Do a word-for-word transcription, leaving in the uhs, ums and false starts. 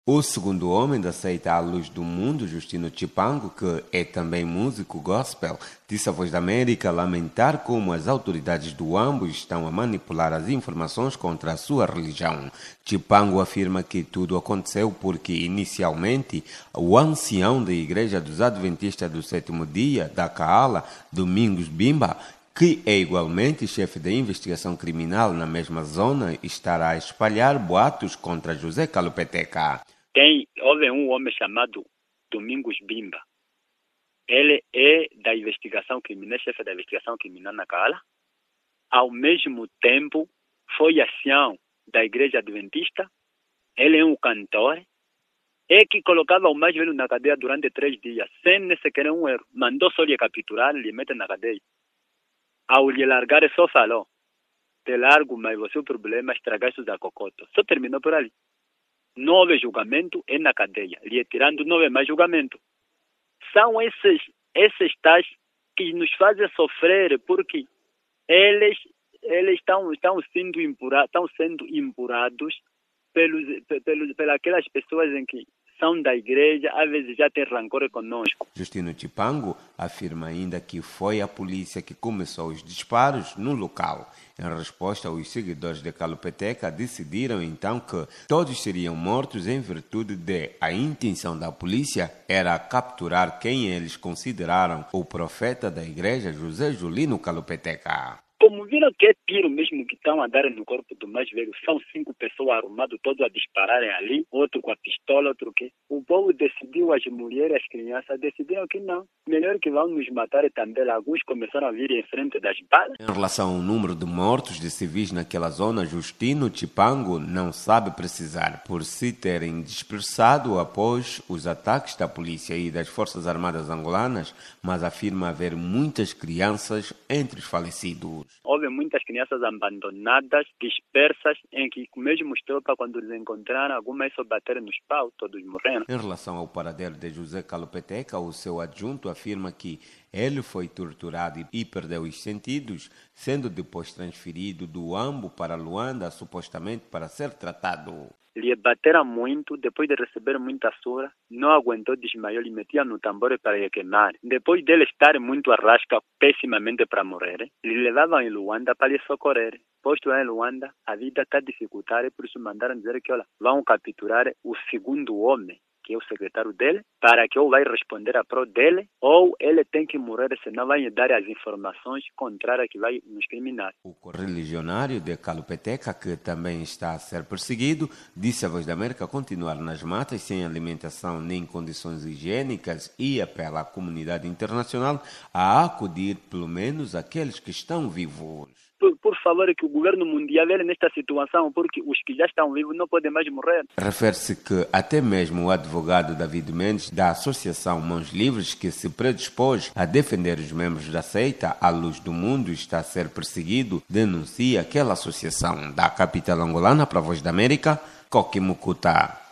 O segundo homem da seita à luz do mundo, Justino Tshipango, que é também músico gospel, disse à Voz da América lamentar como as autoridades do Uambo estão a manipular as informações contra a sua religião. Tshipango afirma que tudo aconteceu porque, inicialmente, o ancião da Igreja dos Adventistas do Sétimo Dia, da Kaala, Domingos Bimba, que é igualmente chefe da investigação criminal na mesma zona, estará a espalhar boatos contra José Kalupeteca. Tem, houve um homem chamado Domingos Bimba. Ele é da investigação criminal, chefe da investigação criminal na Kaala. Ao mesmo tempo, foi ancião da Igreja Adventista. Ele é um cantor. É que colocava o mais velho na cadeia durante três dias, sem nem sequer um erro. Mandou só lhe capturar, lhe meter na cadeia. Ao lhe largar, só falou: te largo, mas você o problema é estragar isso da cocoto. Só terminou por ali. Não houve julgamento, é na cadeia. Lhe tirando, não houve mais julgamento. São esses, esses tais que nos fazem sofrer, porque eles, eles estão, estão, sendo impura, estão sendo impurados pelos, pelos, pelas pessoas em que são da igreja, às vezes já tem rancor conosco. Justino Tshipango afirma ainda que foi a polícia que começou os disparos no local. Em resposta, os seguidores de Kalupeteca decidiram então que todos seriam mortos em virtude de a intenção da polícia era capturar quem eles consideraram o profeta da igreja, José Julino Kalupeteca. Como viram que é tiro mesmo que estão a dar no corpo do mais velho, são cinco pessoas arrumadas, todos a dispararem ali, outro com a pistola, outro que... O povo decidiu, as mulheres, as crianças, decidiram que não. Melhor que vão nos matar também. Alguns começaram a vir em frente das balas. Em relação ao número de mortos de civis naquela zona, Justino Tshipango não sabe precisar, por se terem dispersado após os ataques da polícia e das Forças Armadas angolanas, mas afirma haver muitas crianças entre os falecidos. Houve muitas crianças abandonadas, dispersas, em que mesmo os tropas, quando eles encontraram, algumas só bateram nos paus, todos morreram. Em relação ao paradeiro de José Kalupeteca, o seu adjunto afirma que ele foi torturado e perdeu os sentidos, sendo depois transferido do Uambo para Luanda, supostamente para ser tratado. Lhe bateram muito, depois de receber muita surra, não aguentou, desmaiou, lhe metia no tambor para lhe queimar. Depois dele estar muito arrasca, pessimamente para morrer, lhe levavam em Luanda para lhe socorrer. Posto lá em Luanda, a vida está dificultada, por isso mandaram dizer que olha, vão capturar o segundo homem, que é o secretário dele, para que ou vai responder a pró dele, ou ele tem que morrer, senão vai dar as informações contrárias que vai nos criminar. O correligionário de Kalupeteca, que também está a ser perseguido, disse à Voz da América continuar nas matas sem alimentação nem condições higiênicas e apela à comunidade internacional a acudir pelo menos aqueles que estão vivos. Por, por favor, que o governo mundial veja nesta situação, porque os que já estão vivos não podem mais morrer. Refere-se que até mesmo o advogado David Mendes, da Associação Mãos Livres, que se predispôs a defender os membros da seita à luz do mundo, está a ser perseguido, denuncia aquela associação. Da capital angolana para a Voz da América, Coque Mucuta.